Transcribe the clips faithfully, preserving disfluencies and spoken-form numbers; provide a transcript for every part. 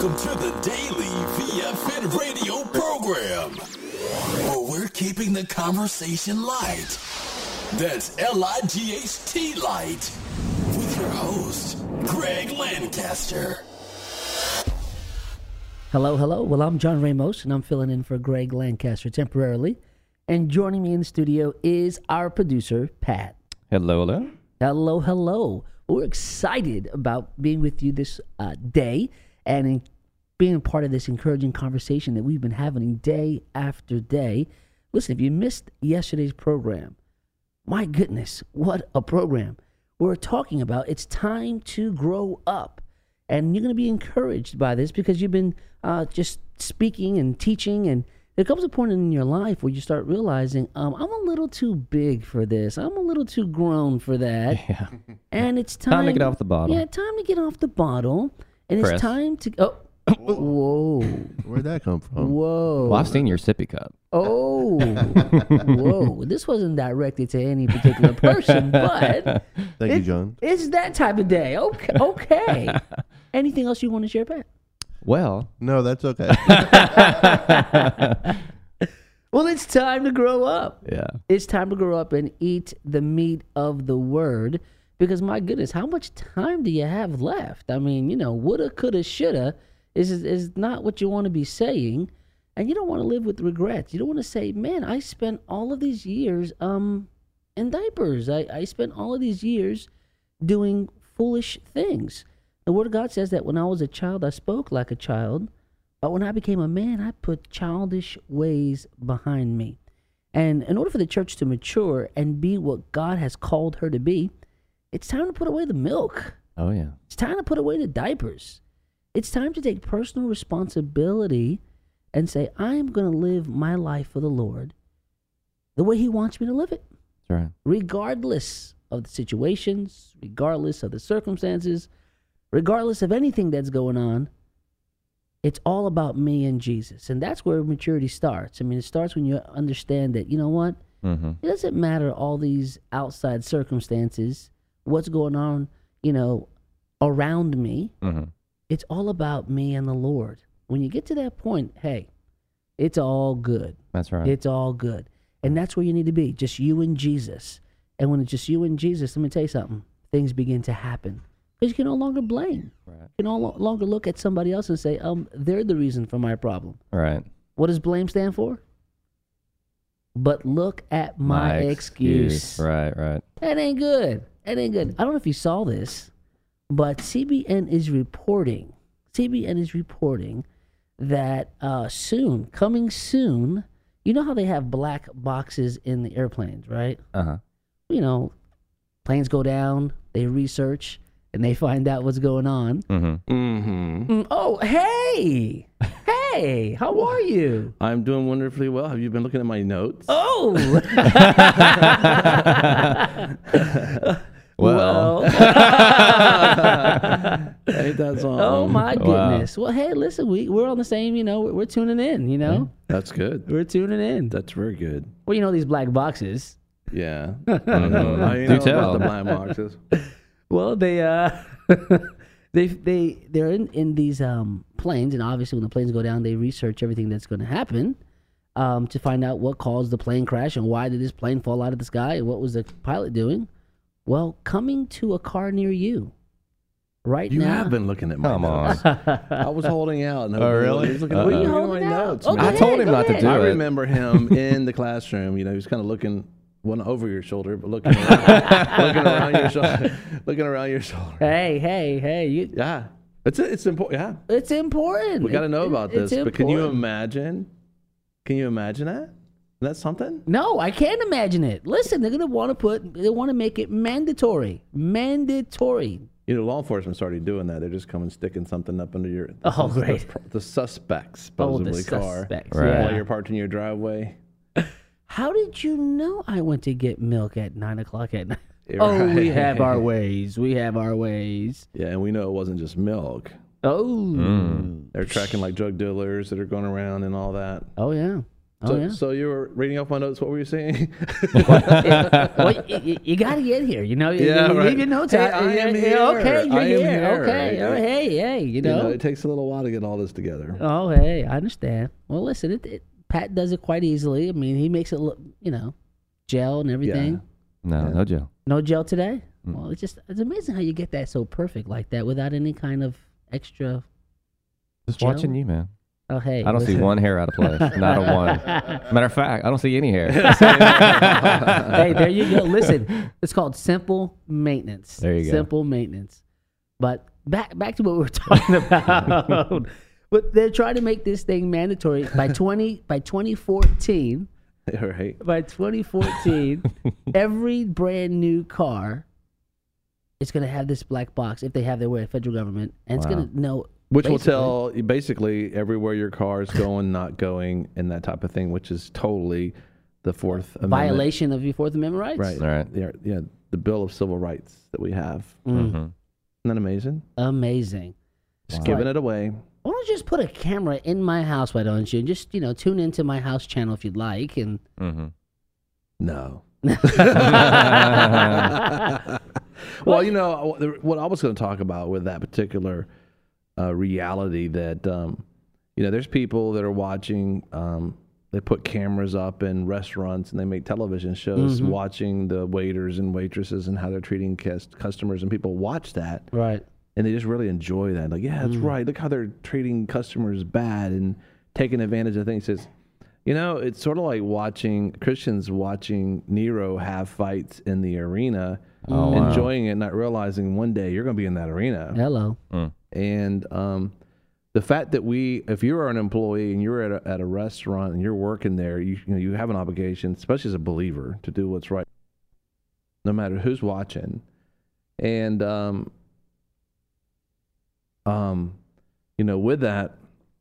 Welcome to the Daily V F N radio program, where we're keeping the conversation light. That's L I G H T light. With your host, Greg Lancaster. Hello, hello. Well, I'm John Ramos, and I'm filling in for Greg Lancaster temporarily. And joining me in the studio is our producer, Pat. Hello, hello. Hello, hello. We're excited about being with you this uh, day and in being a part of this encouraging conversation that we've been having day after day. Listen, if you missed yesterday's program, my goodness, what a program. We're talking about it's time to grow up. And you're going to be encouraged by this because you've been uh, just speaking and teaching. And there comes a point in your life where you start realizing, um, I'm a little too big for this. I'm a little too grown for that. Yeah. And it's time, Time to get off the bottle. Yeah, time to get off the bottle. And Press. it's time to... Oh, whoa. Where'd that come from? Whoa. Well, I've seen your sippy cup. Oh. Whoa. This wasn't directed to any particular person, but... Thank it- you, John. It's that type of day. Okay. Okay. Anything else you want to share, Pat? Well, No, that's okay. Well, it's time to grow up. yeah. It's time to grow up and eat the meat of the word because, my goodness, how much time do you have left? I mean, you know, woulda, coulda, shoulda is, is not what you want to be saying, and you don't want to live with regrets. You don't want to say, man, I spent all of these years um in diapers. I, I spent all of these years doing foolish things. The Word of God says that when I was a child, I spoke like a child. But when I became a man, I put childish ways behind me. And in order for the church to mature and be what God has called her to be, it's time to put away the milk. Oh, yeah. It's time to put away the diapers. It's time to take personal responsibility and say, I am going to live my life for the Lord the way He wants me to live it, That's right. regardless of the situations, regardless of the circumstances, regardless of anything that's going on. It's all about me and Jesus. And that's where maturity starts. I mean, it starts when you understand that, you know what? Mm-hmm. It doesn't matter all these outside circumstances, what's going on, you know, around me. Mm-hmm. It's all about me and the Lord. When you get to that point, hey, it's all good. That's right. It's all good. And that's where you need to be, just you and Jesus. And when it's just you and Jesus, let me tell you something, things begin to happen. Because you can no longer blame. Right. You can no lo- longer look at somebody else and say, um, they're the reason for my problem. Right. What does blame stand for? But look at my, excuse. Right, right. That ain't good. That ain't good. I don't know if you saw this, but C B N is reporting, C B N is reporting that uh, soon, coming soon, you know how they have black boxes in the airplanes, right? Uh-huh. You know, planes go down, they research, and they find out what's going on. Mm-hmm. Mm-hmm. Mm, oh, hey, hey, how are you? I'm doing wonderfully well. Have you been looking at my notes? Oh, Well. Ain't that something? oh my Wow. goodness. Well, hey, listen, we we're on the same. You know, we're, we're tuning in. You know, That's good. we're tuning in. That's very good. Well, you know these black boxes. Yeah. I know, I Do know tell. about the blind boxes. Well, they uh, they they they're in in these um planes, and obviously when the planes go down, they research everything that's going to happen, um, to find out what caused the plane crash and why did this plane fall out of the sky and what was the pilot doing. Well, coming to a car near you right You now. have been looking at my Come notes. on. I was holding out. And Oh, really? He was looking Uh-oh. at, Were you looking at holding my out? notes. Okay. man. I told him go not to ahead. do I it. remember him in the classroom. You know, he was kind of looking one over your shoulder, but looking around, looking around your shoulder, looking around your shoulder. Hey, hey, hey! You, Yeah, it's it's important. Yeah, it's important. we got to It- know it- about it's this. But can you important. imagine? Can you imagine that? That's something. No, I can't imagine it. Listen, they're gonna want to put. They want to make it mandatory. Mandatory. You know, law enforcement started doing that. They're just coming sticking something up under your. The, Oh, sus- the great. pr- The, suspect's Oh, the supposedly car suspects. Right. Yeah. while you're parked in your driveway. How did you know I went to get milk at nine o'clock at night? Yeah, Oh, we right. have our ways. We have our ways. Yeah, and we know it wasn't just milk. Oh. Mm. They're tracking like drug dealers that are going around and all that. Oh yeah. Oh, So, yeah. so you were reading off my notes. What were you saying? well, you, you got to get here. You know, you, Yeah, you right. leave your notes Hey, out. I am Yeah, here. Okay, you're I am here. here. Okay, Yeah. all right, hey, hey, you You know. know, it takes a little while to get all this together. Oh, hey, I understand. Well, listen, it, it, Pat does it quite easily. I mean, he makes it look, you know, gel and everything. No, no Joe. No gel today? Mm. Well, it's just, it's amazing how you get that so perfect like that without any kind of extra. Just Joe? watching you, man. Oh, hey. I don't see listen. one hair out of place. Not a one. Matter of fact, I don't see any hair. Hey, there you go. Listen, it's called simple maintenance. There you go. Simple maintenance. But back back to what we were talking about. But they're trying to make this thing mandatory by twenty by twenty fourteen. Right. By twenty fourteen, every brand new car is going to have this black box if they have their way, federal government, and it's Wow. going to know. Which will basically- tell you basically everywhere your car is going, not going, and that type of thing, which is totally the Fourth Amendment. violation of your Fourth Amendment rights. Right. All right. Yeah, yeah, the Bill of Civil Rights that we have. Mm, Mhm. Isn't that amazing? Amazing. Just Wow. giving it away. Why don't you just put a camera in my house? Why don't you? And just, you know, tune into my house channel if you'd like. And Mm-hmm. No. Well, you know, what I was going to talk about with that particular uh, reality that, um, you know, there's people that are watching, um, they put cameras up in restaurants and they make television shows Mhm. watching the waiters and waitresses and how they're treating cus- customers. And people watch that right. and they just really enjoy that. Like, yeah, that's Mm. right. Look how they're treating customers bad and taking advantage of things. It's, you know, it's sort of like watching Christians watching Nero have fights in the arena, Oh, wow. enjoying it, not realizing one day you're going to be in that arena. Hello. Mm. And um, the fact that we, if you are an employee and you're at a, at a restaurant and you're working there, you, you know, you have an obligation, especially as a believer, to do what's right, no matter who's watching. And, um, um, you know, with that,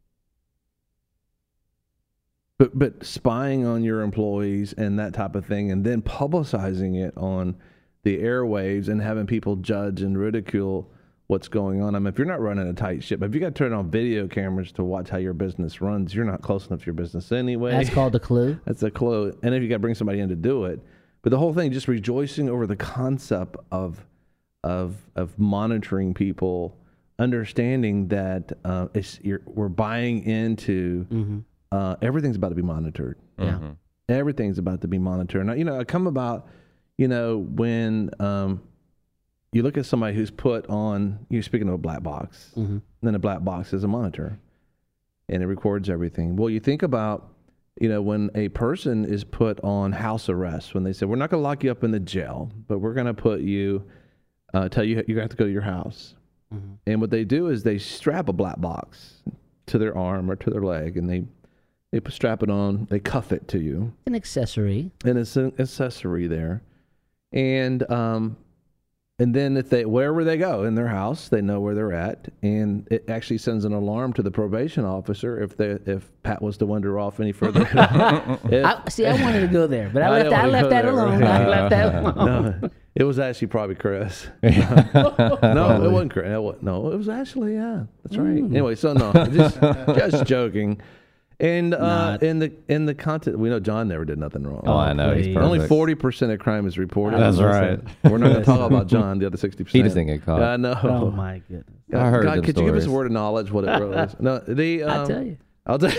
but but spying on your employees and that type of thing, and then publicizing it on the airwaves and having people judge and ridicule what's going on. I mean, if you're not running a tight ship, if you got to turn on video cameras to watch how your business runs, you're not close enough to your business anyway. That's called a clue. That's a clue. And if you got to bring somebody in to do it, but the whole thing, just rejoicing over the concept of of of monitoring people, understanding that uh, it's you're, we're buying into Mm-hmm. uh, everything's about to be monitored. Yeah. Mhm. Everything's about to be monitored. Now, you know, I come about, you know, when um, you look at somebody who's put on, you're speaking of a black box, Mm-hmm. then a black box is a monitor and it records everything. Well, you think about, you know, when a person is put on house arrest, when they say, we're not going to lock you up in the jail, but we're going to put you, uh, tell you you have to go to your house. Mm-hmm. And what they do is they strap a black box to their arm or to their leg, and they, they strap it on, they cuff it to you, An accessory. and it's an accessory there. And um, and then if they wherever they go in their house, they know where they're at, and it actually sends an alarm to the probation officer if they if Pat was to wander off any further. If- I, see, I wanted to go there, but I, I left, didn't I wanna left go that there, alone. right? I left that alone. no, it was actually probably Chris. No, it wasn't Chris. It wa- No, it was actually yeah. That's right. Mm. Anyway, so no, just just joking. And uh, Not. in the in the content, we know John never did nothing wrong. Oh, I know. He's please. perfect. Only forty percent of crime is reported. That's right. We're not going to talk about John. The other sixty percent. He just didn't get caught. I know. Oh, my goodness. God, I heard God, them could you give us a stories. word of knowledge? What it really is? No, the. Um, I tell you. I'll tell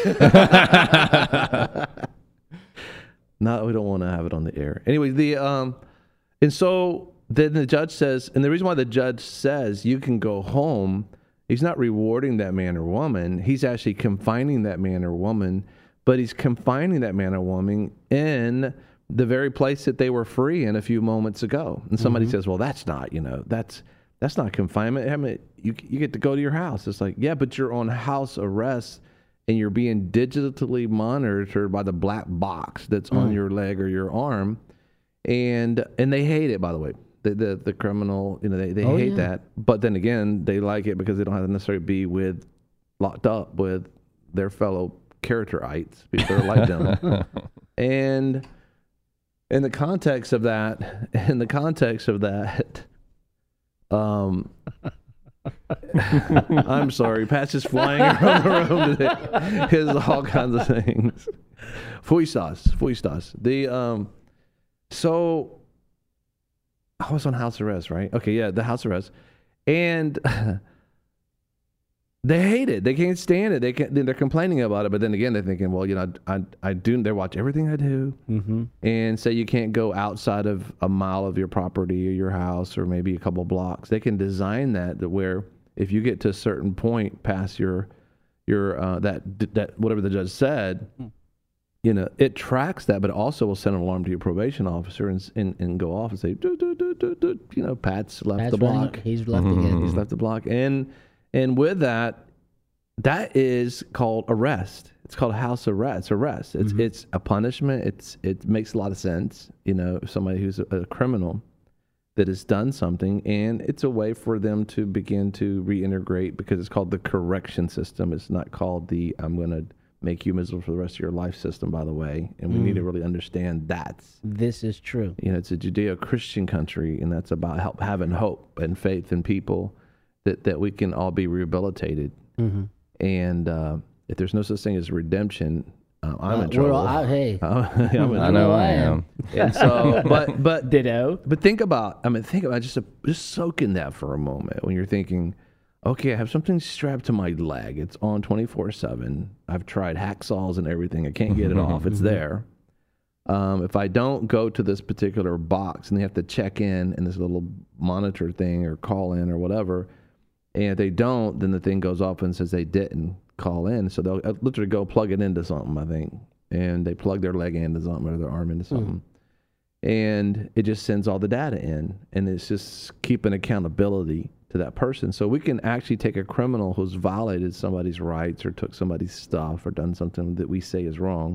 you. No, we don't want to have it on the air. Anyway, the um, and so then the judge says, and the reason why the judge says you can go home, he's not rewarding that man or woman. He's actually confining that man or woman, but he's confining that man or woman in the very place that they were free in a few moments ago. And somebody says, well, that's not, you know, that's that's not confinement. I mean, you you get to go to your house. It's like, yeah, but you're on house arrest and you're being digitally monitored by the black box that's on your leg or your arm. And and they hate it, by the way. The the, the criminal, you know, they, they Oh, hate yeah. that. But then again, they like it because they don't have to necessarily be with locked up with their fellow characterites, people that are like them. And in the context of that, in the context of that, um, I'm sorry. Pat's just flying around the room today. There's all kinds of things. Fuistas. Fuistas. The, um, so I was on house arrest, right? Okay, yeah, the house arrest. And they hate it. They can't stand it. They can't, they're complaining about it. But then again, they're thinking, well, you know, I, I do, they watch everything I do Mm-hmm. and say you can't go outside of a mile of your property or your house or maybe a couple blocks. They can design that to where if you get to a certain point past your, your, uh, that, that, whatever the judge said, you know, it tracks that, but it also will send an alarm to your probation officer and, and, and go off and say, do, do, do, do, do, you know, Pat's left Pat's the running- block. He's left Mhm. again. He's left the block. And, and with that, that is called arrest. It's called house arrest. It's arrest. It's, it's a punishment. It's, it makes a lot of sense. You know, somebody who's a, a criminal that has done something, and it's a way for them to begin to reintegrate because it's called the correction system. It's not called the, I'm going to make you miserable for the rest of your life system, by the way. And we need to really understand that. This is true. You know, it's a Judeo-Christian country, and that's about help, having hope and faith in people that, that we can all be rehabilitated. Mm-hmm. And uh, if there's no such thing as redemption, uh, I'm Uh, in we're trouble. all out- hey. I'm in I trouble. know I I am. am. And so, but but Ditto. but think about, I mean, think about just a, just soak in that for a moment when you're thinking, okay, I have something strapped to my leg. It's on twenty-four seven. I've tried hacksaws and everything. I can't get it off. It's there. Um, if I don't go to this particular box and they have to check in in this little monitor thing or call in or whatever, and if they don't, then the thing goes off and says they didn't call in. So they'll uh, literally go plug it into something, I think. And they plug their leg into something or their arm into something. And it just sends all the data in. And it's just keeping accountability to that person. So we can actually take a criminal who's violated somebody's rights or took somebody's stuff or done something that we say is wrong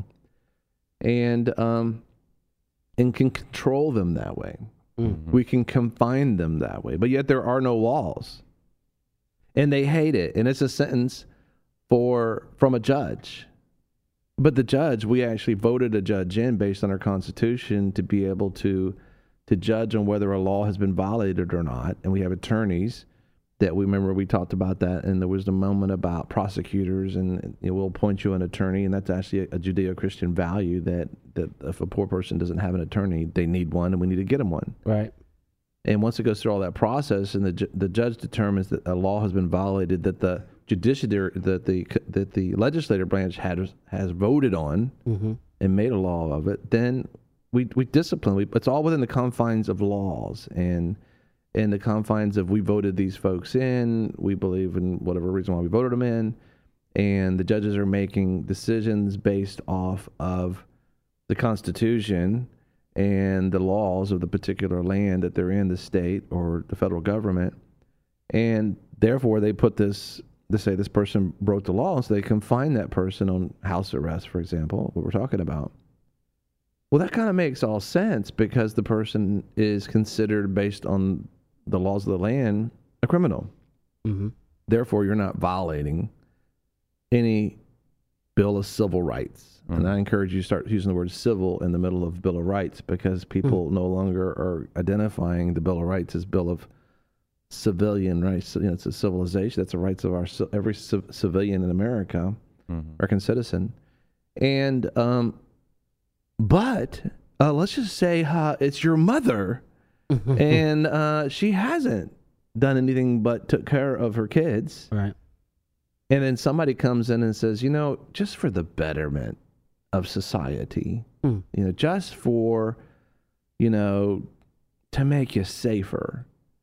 and um, and can control them that way. Mm. We can confine them that way. But yet there are no laws. And they hate it. And it's a sentence for from a judge. But the judge, we actually voted a judge in based on our Constitution to be able to to judge on whether a law has been violated or not. And we have attorneys that we remember we talked about that, and there was the moment about prosecutors, and you know, we'll appoint you an attorney, and that's actually a, a Judeo-Christian value that, that if a poor person doesn't have an attorney, they need one, and we need to get them one. Right. And once it goes through all that process, and the ju- the judge determines that a law has been violated, that the judiciary, that the that the legislative branch had has voted on Mm-hmm. and made a law of it, then we we discipline. We, it's all within the confines of laws and in the confines of we voted these folks in. We believe in whatever reason why we voted them in, and the judges are making decisions based off of the Constitution and the laws of the particular land that they're in, the state or the federal government, and therefore they put this. They say this person broke the law, so they confine that person on house arrest, for example, what we're talking about. Well, that kind of makes all sense because the person is considered, based on the laws of the land, a criminal. Mm-hmm. Therefore, you're not violating any Bill of Civil Rights. Mm. And I encourage you to start using the word civil in the middle of Bill of Rights because people mm. no longer are identifying the Bill of Rights as Bill of Civilian rights. You know, it's a civilization. That's the rights of our every c- civilian in America, mm-hmm. American citizen. And um, but uh, let's just say uh, it's your mother, and uh, she hasn't done anything but took care of her kids. Right. And then somebody comes in and says, you know, just for the betterment of society, mm. you know, just for, you know, to make you safer.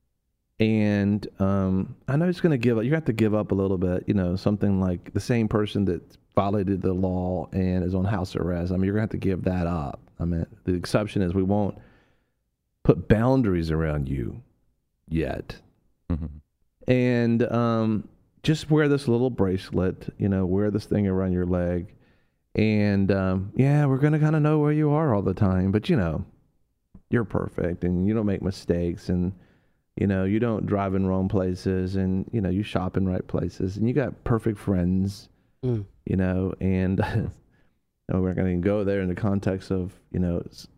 And um, I know it's going to give up. You have to give up a little bit, you know, something like the same person that violated the law and is on house arrest. I mean, you're going to have to give that up. I mean, the exception is we won't put boundaries around you yet. Mm-hmm. And um, just wear this little bracelet, you know, wear this thing around your leg. And um, yeah, we're going to kind of know where you are all the time. But, you know, you're perfect and you don't make mistakes. And, you know, you don't drive in wrong places, and, you know, you shop in right places, and you got perfect friends, mm. you know, and we're going to go there in the context of, you know,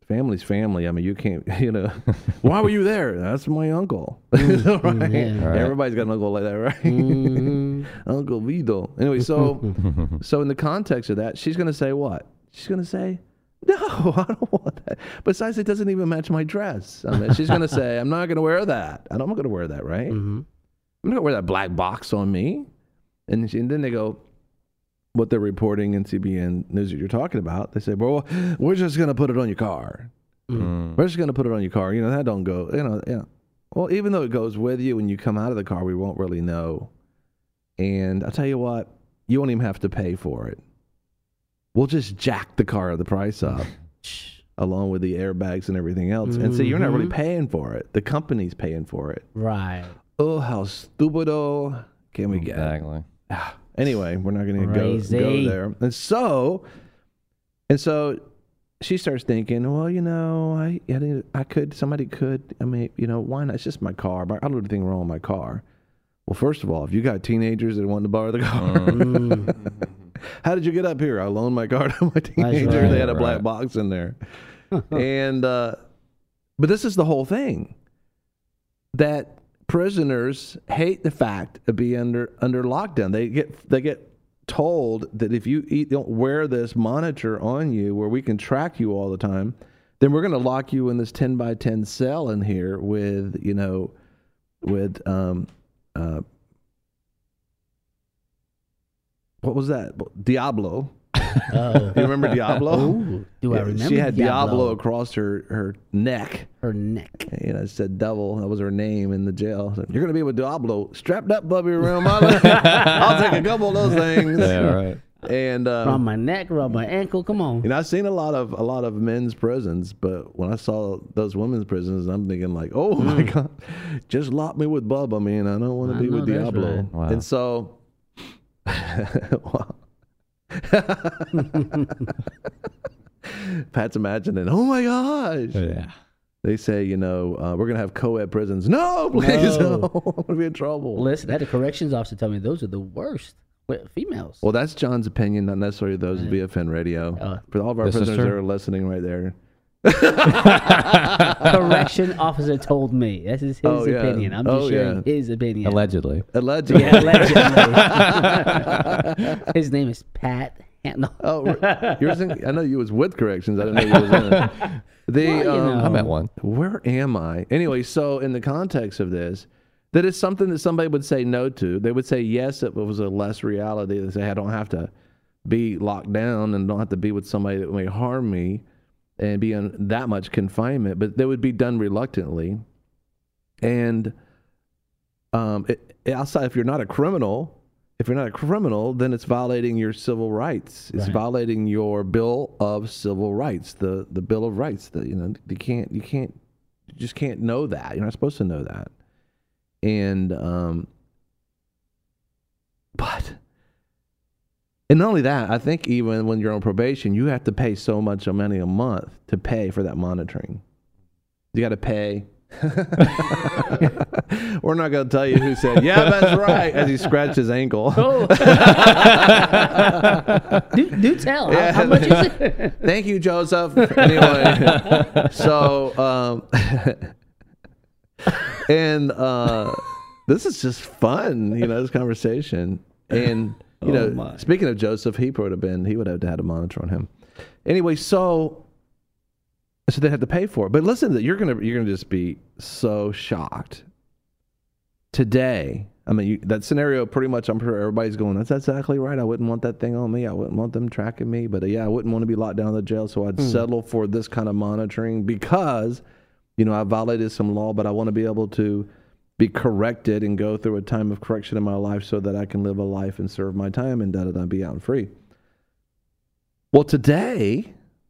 family's family. I mean, you can't, you know, why were you there? That's my uncle. right? Yeah. Right. Everybody's got an uncle like that, right? Mhm. Uncle Vito. Anyway, so so in the context of that, she's going to say what? She's going to say, no, I don't want that. Besides, it doesn't even match my dress. I mean, she's going to say, I'm not going to wear that. I'm not going to wear that, right? Mhm. I'm not going to wear that black box on me. And, she, and then they go, what they're reporting in C B N News that you're talking about, they say, well, we're just going to put it on your car. Mm. We're just going to put it on your car. You know, that don't go, you know, you know. Well, even though it goes with you when you come out of the car, we won't really know. And I'll tell you what, you won't even have to pay for it. We'll just jack the car the price up along with the airbags and everything else. And so you're not really Mhm. paying for it. The company's paying for it. Right. Oh, how stupido can we get? Exactly. Anyway, we're not going to go, Crazy. go there. And so, and so she starts thinking, well, you know, I, I, didn't- I could, somebody could, I mean, you know, why not? It's just my car. But I don't do anything wrong with my car. Well, first of all, if you got teenagers that want to borrow the car, Mm. how did you get up here? I loaned my car to my teenager. right. They had a black Right. box in there. and, uh, but this is the whole thing, that prisoners hate the fact of being under, under lockdown. They get, they get told that if you eat, don't wear this monitor on you where we can track you all the time, then we're going to lock you in this ten by ten cell in here with, you know, with, um, uh, what was that? Diablo. Oh. You remember Diablo? Ooh, do I Yeah, remember She had Diablo, Diablo? across her, her neck. Her neck. You know, it said devil. That was her name in the jail. So, you're going to be with Diablo. Strapped up, Bubby, around my leg. I'll take a couple of those things. Yeah, right. And uh, Around my neck, around my ankle. Come on. you know, I've seen a lot of a lot of men's prisons, but when I saw those women's prisons, I'm thinking like, oh my God, just lock me with Bubba, man. I don't want to I be with know that's Diablo. right. Wow. And so, wow. Pat's imagining, oh my gosh. Yeah. They say, you know, uh, we're going to have co-ed prisons. No, please, No. no. I'm going to be in trouble. Listen, I had a corrections officer tell me those are the worst. With females. Well, that's John's opinion, not necessarily those of V F N Radio. Uh, For all of our This is prisoners that true. are listening right there. Correction officer told me. This is his Oh, yeah. opinion. I'm just Oh, sharing yeah. his opinion. Allegedly. Allegedly. Yeah, allegedly. His name is Pat. Han- No. Oh, re- yours in, I know you was with corrections. I didn't know you was in it. The, Well, you um, know. I met one. Where am I? Anyway, so in the context of this, that is something that somebody would say no to. They would say yes if it was a less reality. They say I don't have to be locked down and don't have to be with somebody that may harm me and be in that much confinement, but they would be done reluctantly. And um, it, outside, if you're not a criminal, if you're not a criminal, then it's violating your civil rights. It's Right. violating your Bill of Civil Rights, the the Bill of Rights. That you know you can't you can't you just can't know that. You're not supposed to know that. And um, but and not only that, I think even when you're on probation, you have to pay so much money a month to pay for that monitoring. You got to pay. We're not going to tell you who said, yeah, that's right, as he scratched his ankle. Oh. do, do tell. Yeah. How, how much is it? Thank you, Joseph. Anyway, so, um, and uh, this is just fun, you know, this conversation. And, you Oh, know, my. speaking of Joseph, he would have been, he would have had a monitor on him. Anyway, so, so they had to pay for it. But listen, you're gonna you're gonna just be so shocked. Today, I mean, you, that scenario pretty much, I'm sure everybody's going, that's exactly right. I wouldn't want that thing on me. I wouldn't want them tracking me. But uh, yeah, I wouldn't want to be locked down in the jail. So I'd settle for this kind of monitoring because, you know, I violated some law, but I want to be able to be corrected and go through a time of correction in my life so that I can live a life and serve my time and da da da, be out and free. Well, today,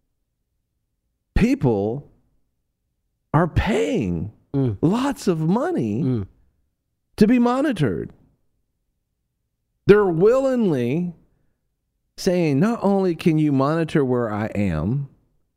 people are paying Mm. lots of money Mm. to be monitored. They're willingly saying, not only can you monitor where I am,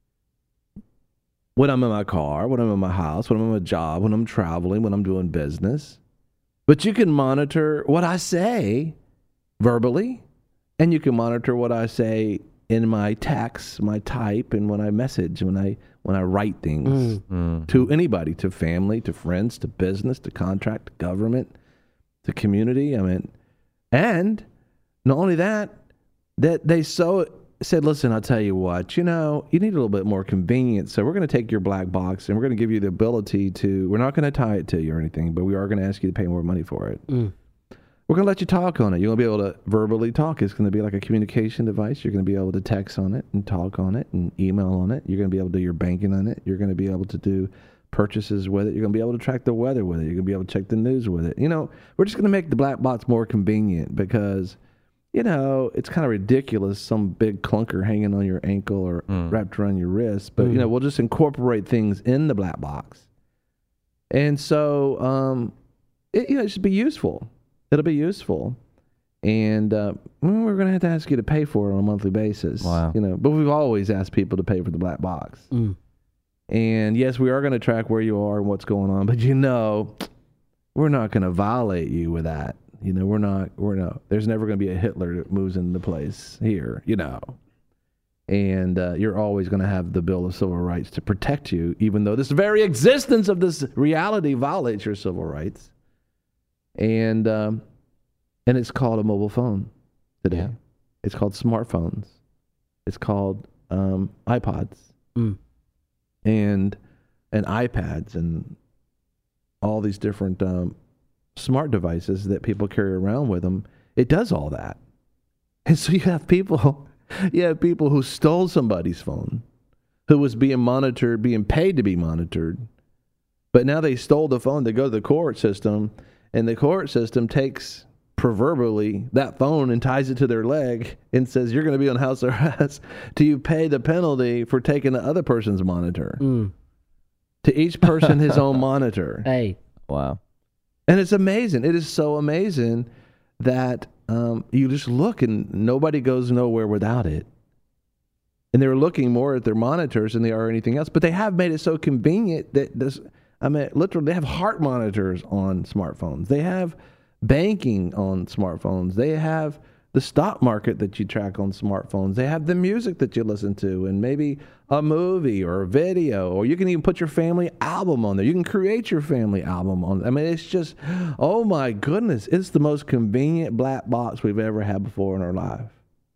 when I'm in my car, when I'm in my house, when I'm in my job, when I'm traveling, when I'm doing business, but you can monitor what I say verbally, and you can monitor what I say in my text, my type, and when I message, when I when I write things Mm. to anybody, to family, to friends, to business, to contract, to government, to community. I mean, and not only that, that they so said, listen, I'll tell you what, you know, you need a little bit more convenience. So we're going to take your black box and we're going to give you the ability to, we're not going to tie it to you or anything, but we are going to ask you to pay more money for it. Mm. We're going to let you talk on it. You're going to be able to verbally talk. It's going to be like a communication device. You're going to be able to text on it and talk on it and email on it. You're going to be able to do your banking on it. You're going to be able to do purchases with it. You're going to be able to track the weather with it. You're going to be able to check the news with it. You know, we're just going to make the black box more convenient because, you know, it's kind of ridiculous, some big clunker hanging on your ankle or Mm. wrapped around your wrist. But, Mm. you know, we'll just incorporate things in the black box. And so, um, it, you know, it should be useful. It'll be useful. And uh, we're going to have to ask you to pay for it on a monthly basis. Wow. You know, but we've always asked people to pay for the black box. Mm. And yes, we are going to track where you are and what's going on, but you know, we're not going to violate you with that. You know, we're not, we're not, there's never going to be a Hitler that moves into place here, you know. And uh, you're always going to have the Bill of Civil Rights to protect you, even though this very existence of this reality violates your civil rights. And, um, and it's called a mobile phone today. Yeah. It's called smartphones. It's called um, iPods. Mm. and and iPads and all these different um, smart devices that people carry around with them. It does all that. And so you have people, you have people who stole somebody's phone, who was being monitored, being paid to be monitored. But now they stole the phone. They go to the court system, and the court system takes proverbially that phone and ties it to their leg and says, you're going to be on house arrest till you pay the penalty for taking the other person's monitor. Mm. To each person his own monitor. Hey. Wow. And it's amazing. It is so amazing that um, you just look and nobody goes nowhere without it. And they're looking more at their monitors than they are anything else. But they have made it so convenient that this, I mean, literally, they have heart monitors on smartphones. They have banking on smartphones. They have the stock market that you track on smartphones. They have the music that you listen to and maybe a movie or a video, or you can even put your family album on there. You can create your family album on. I mean, it's just, oh my goodness, it's the most convenient black box we've ever had before in our life.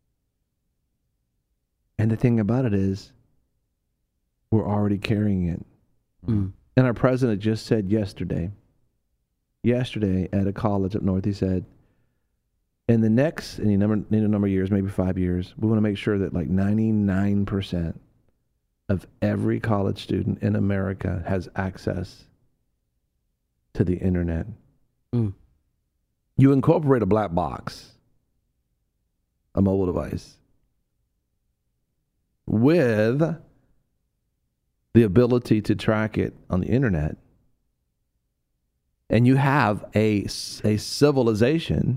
And the thing about it is, we're already carrying it. Mm. And our president just said yesterday, yesterday at a college up north, he said, in the next, any number, any number of years, maybe five years, we want to make sure that like ninety-nine percent of every college student in America has access to the internet. Mm. You incorporate a black box, a mobile device, with the ability to track it on the internet, and you have a, a civilization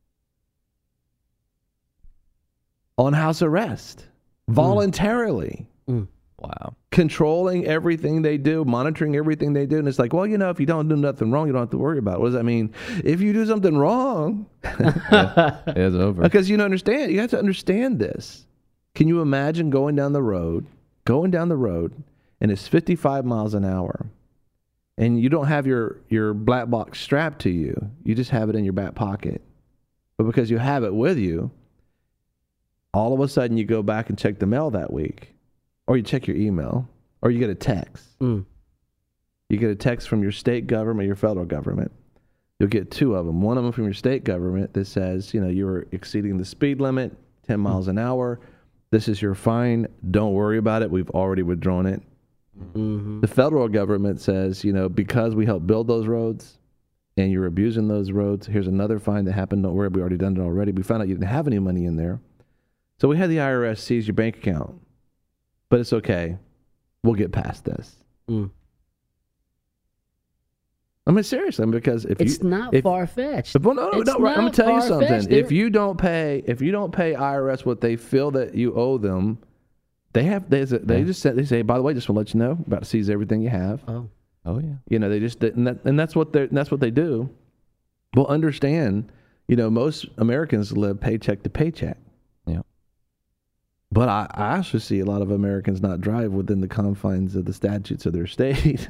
on house arrest voluntarily, Mm. Wow. controlling everything they do, monitoring everything they do. And it's like, well, you know, if you don't do nothing wrong, you don't have to worry about it. What does that mean? If you do something wrong, It's over. because you don't understand, you have to understand this. Can you imagine going down the road, going down the road, and it's fifty-five miles an hour, and you don't have your, your black box strapped to you. You just have it in your back pocket. But because you have it with you, all of a sudden you go back and check the mail that week, or you check your email, or you get a text. Mm. You get a text from your state government, your federal government. You'll get two of them. One of them from your state government that says, you know, you were exceeding the speed limit, ten miles an hour. This is your fine. Don't worry about it. We've already withdrawn it. Mm-hmm. The federal government says, you know, because we helped build those roads and you're abusing those roads, here's another fine that happened. Don't worry, we already done it already. We found out you didn't have any money in there. So we had the I R S seize your bank account. But it's okay. We'll get past this. Mm. I mean, seriously, because if It's you... not if, far fetched. If, well, no, no, It's no, I'm gonna not tell you far-fetched. something. They're- If you don't pay, if you don't pay I R S what they feel that you owe them, they have. They, they Yeah. just say, they say, by the way, just want to let you know, about to seize everything you have. Oh. Oh yeah. You know, they just and, that, and that's what they that's what they do. Well, understand, you know, most Americans live paycheck to paycheck. Yeah. But I, I actually see a lot of Americans not drive within the confines of the statutes of their state.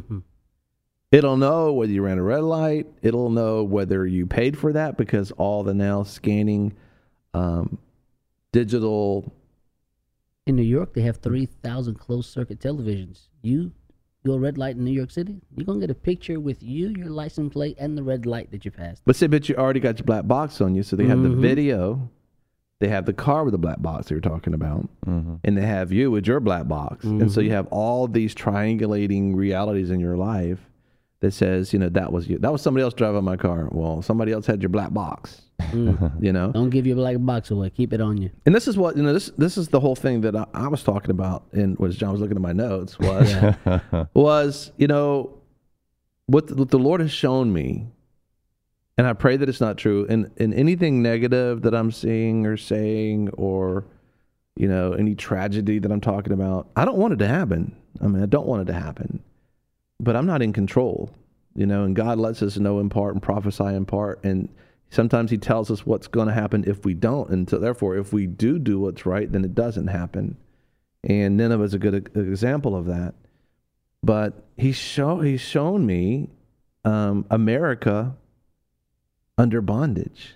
It'll know whether you ran a red light. It'll know whether you paid for that because all the now scanning um, digital. In New York, they have three thousand closed-circuit televisions. You go red light in New York City, you're going to get a picture with you, your license plate, and the red light that you passed. But say, but you already got your black box on you, so they have Mm-hmm. the video. They have the car with the black box that you're talking about, Mm-hmm. and they have you with your black box. Mm-hmm. And so you have all these triangulating realities in your life that says, you know, that was you. That was somebody else driving my car. Well, somebody else had your black box, Mm. you know? Don't give your black box away. Keep it on you. And this is what, you know, this this is the whole thing that I, I was talking about, and was John was looking at my notes, was, was you know, what the, what the Lord has shown me, and I pray that it's not true, and, and anything negative that I'm seeing or saying, or, you know, any tragedy that I'm talking about, I don't want it to happen. I mean, I don't want it to happen, but I'm not in control, you know, and God lets us know in part and prophesy in part, and sometimes he tells us what's going to happen if we don't, and so therefore, if we do do what's right, then it doesn't happen. And Nineveh is a good e- example of that. But he's show he's shown me um, America under bondage,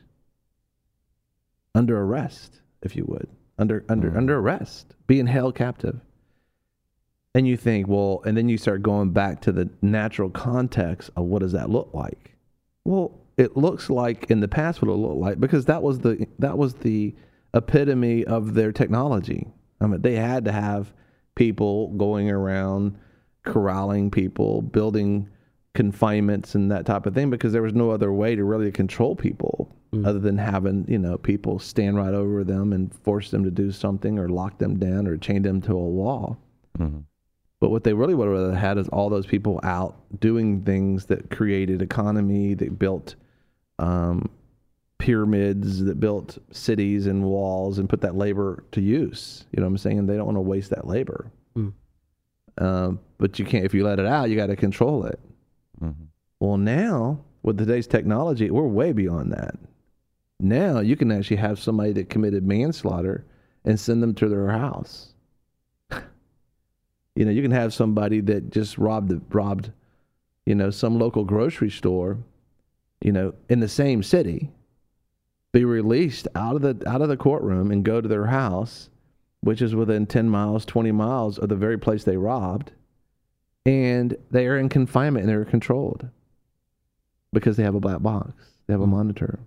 under arrest, if you would, under under Mm. under arrest, being held captive. And you think, well, and then you start going back to the natural context of what does that look like? Well, it looks like in the past what it looked like, because that was the that was the epitome of their technology. I mean, they had to have people going around corralling people, building confinements and that type of thing, because there was no other way to really control people mm. other than having, you know, people stand right over them and force them to do something, or lock them down, or chain them to a wall. Mm-hmm. But what they really would have had is all those people out doing things that created economy, that built um, pyramids, that built cities and walls, and put that labor to use. You know what I'm saying? And they don't want to waste that labor. Mm. Um, but you can't, if you let it out, you got to control it. Mm-hmm. Well, now with today's technology, we're way beyond that. Now you can actually have somebody that committed manslaughter and send them to their house. You know, you can have somebody that just robbed, robbed, you know, some local grocery store, you know, in the same city, be released out of the out of the courtroom and go to their house, which is within ten miles, twenty miles of the very place they robbed, and they are in confinement and they're controlled because they have a black box, they have a monitor.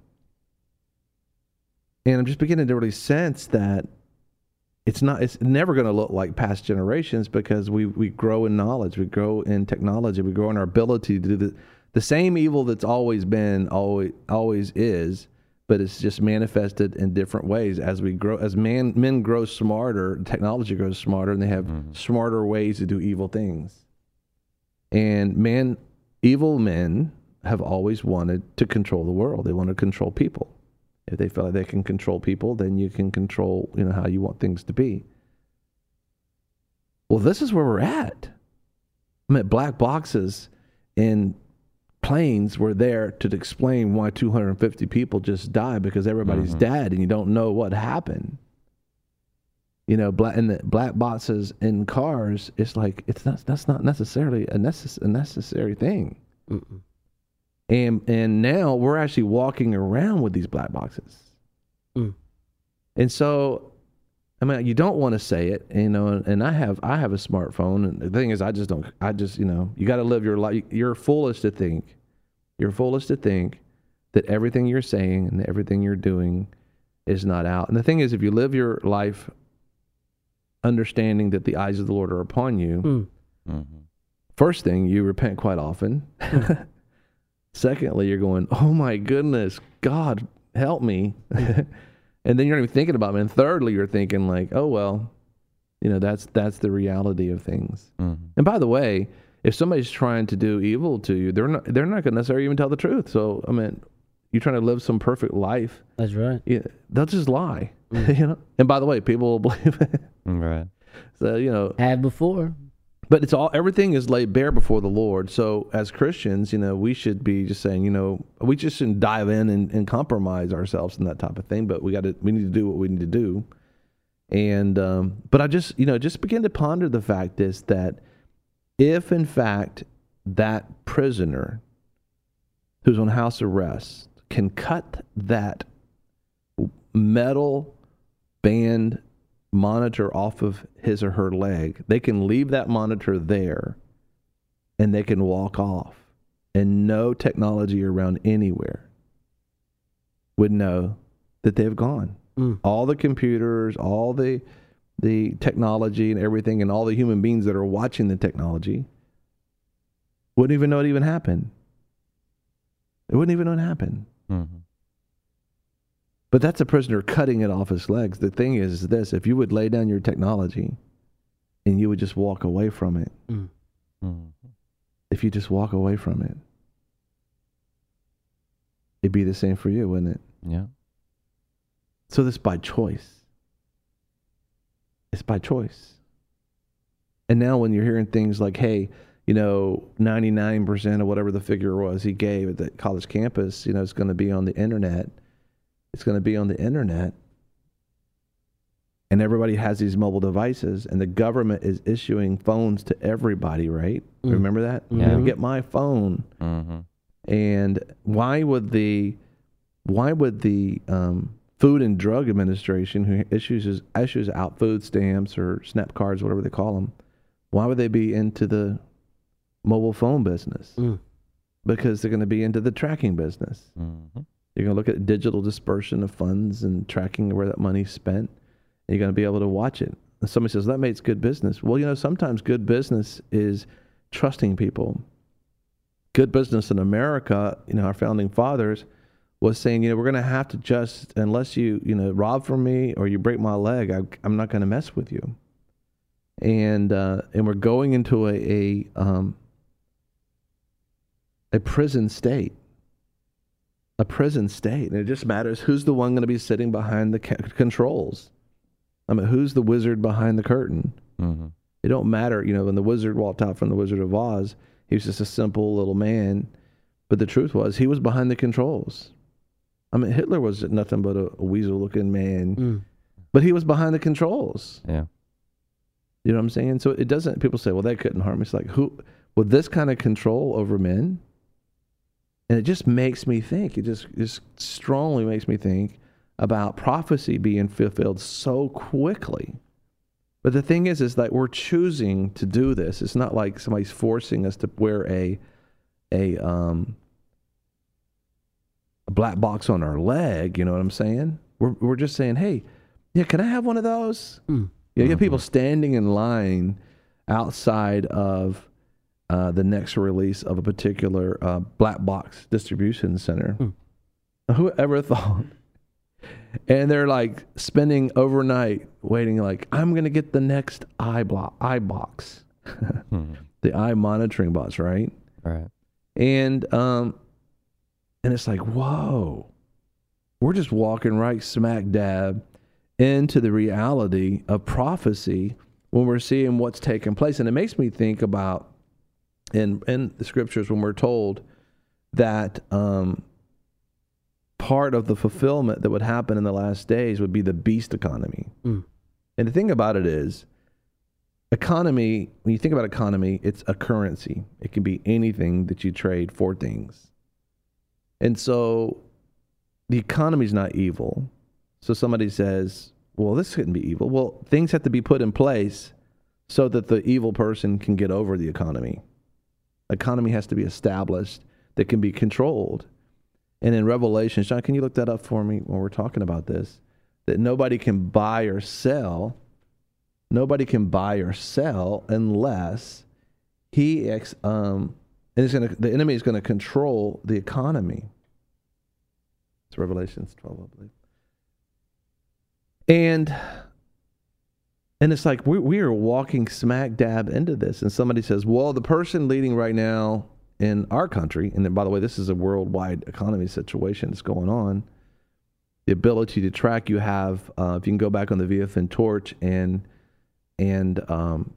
And I'm just beginning to really sense that It's not. It's never going to look like past generations, because we, we grow in knowledge, we grow in technology, we grow in our ability to do the the same evil that's always been, always always is, but it's just manifested in different ways as we grow. As man men grow smarter, technology grows smarter, and they have mm-hmm. smarter ways to do evil things. And man, evil men have always wanted to control the world. They want to control people. If they feel like they can control people, then you can control, you know, how you want things to be. Well, this is where we're at. I mean, black boxes in planes were there to explain why two hundred fifty people just died, because everybody's mm-hmm. dead and you don't know what happened. You know, black and the black boxes in cars, it's like it's not. That's not necessarily a, necess- a necessary thing. Mm-mm. And and now we're actually walking around with these black boxes. Mm. And so, I mean, you don't want to say it, you know, and, and I have I have a smartphone, and the thing is, I just don't, I just, you know, you got to live your life. You're foolish to think, you're foolish to think that everything you're saying and everything you're doing is not out. And the thing is, if you live your life understanding that the eyes of the Lord are upon you, mm. mm-hmm. first thing, you repent quite often. Secondly, you're going, oh my goodness, God, help me. And then you're not even thinking about it. And thirdly, you're thinking like, oh, well, you know, that's that's the reality of things. Mm-hmm. And by the way, if somebody's trying to do evil to you, they're not they're not going to necessarily even tell the truth. So, I mean, you're trying to live some perfect life. That's right. Yeah, they'll just lie, mm-hmm. you know. And by the way, people will believe it. Right. So, you know. Have before. But it's all, everything is laid bare before the Lord. So as Christians, you know, we should be just saying, you know, we just shouldn't dive in and, and compromise ourselves and that type of thing. But we got to, we need to do what we need to do. And um, but I just, you know, just begin to ponder the fact is that if in fact that prisoner who's on house arrest can cut that metal band monitor off of his or her leg, they can leave that monitor there and they can walk off, and no technology around anywhere would know that they've gone. Mm. All the computers, all the the technology and everything, and all the human beings that are watching the technology wouldn't even know it even happened. They wouldn't even know it happened. Mm-hmm. But that's a prisoner cutting it off his legs. The thing is, is this: if you would lay down your technology and you would just walk away from it, mm. mm-hmm. if you just walk away from it, it'd be the same for you, wouldn't it? Yeah. So this by choice. It's by choice. And now when you're hearing things like, hey, you know, ninety-nine percent of whatever the figure was he gave at the college campus, you know, it's going to be on the internet. It's going to be on the internet. And everybody has these mobile devices, and the government is issuing phones to everybody, right? Mm. Remember that? Yeah. You get my phone. Mm-hmm. And why would the, why would the um, Food and Drug Administration, who issues issues out food stamps or SNAP cards, whatever they call them, why would they be into the mobile phone business? Mm. Because they're going to be into the tracking business. Mm-hmm. You're going to look at digital dispersion of funds and tracking where that money's spent. And you're going to be able to watch it. And somebody says, that makes good business. Well, you know, sometimes good business is trusting people. Good business in America, you know, our founding fathers was saying, you know, we're going to have to just, unless you, you know, rob from me or you break my leg, I, I'm not going to mess with you. And uh, and we're going into a a, um, a prison state. A prison state. And it just matters who's the one going to be sitting behind the ca- controls. I mean, who's the wizard behind the curtain? Mm-hmm. It don't matter, you know, when the wizard walked out from the Wizard of Oz, he was just a simple little man. But the truth was, he was behind the controls. I mean, Hitler was nothing but a, a weasel-looking man. Mm. But he was behind the controls. Yeah. You know what I'm saying? So it doesn't, people say, well, they couldn't harm me. It's like, who, with this kind of control over men? And it just makes me think, it just, just strongly makes me think about prophecy being fulfilled so quickly. But the thing is, is that we're choosing to do this. It's not like somebody's forcing us to wear a, a, um, a black box on our leg. You know what I'm saying? We're, we're just saying, hey, yeah, can I have one of those? Mm. Yeah, you have people standing in line outside of uh, the next release of a particular uh, black box distribution center. Mm. Whoever thought? And they're like spending overnight waiting, like, I'm going to get the next eye block, eye box, hmm. the eye monitoring box, right? Right. And, um, and it's like, whoa, we're just walking right smack dab into the reality of prophecy when we're seeing what's taking place. And it makes me think about in, in the scriptures when we're told that, um, part of the fulfillment that would happen in the last days would be the beast economy. Mm. And the thing about it is, economy, when you think about economy, it's a currency. It can be anything that you trade for things. And so the economy is not evil. So somebody says, well, this couldn't be evil. Well, things have to be put in place so that the evil person can get over the economy. Economy has to be established that can be controlled. And in Revelation, John, can you look that up for me when we're talking about this? That nobody can buy or sell. Nobody can buy or sell unless he, ex, um, and it's gonna, the enemy is going to control the economy. It's Revelation twelve, I believe. And, and it's like we we are walking smack dab into this. And somebody says, well, the person leading right now in our country, and then, by the way, this is a worldwide economy situation that's going on. The ability to track, you have, uh, if you can go back on the V F N torch and and um,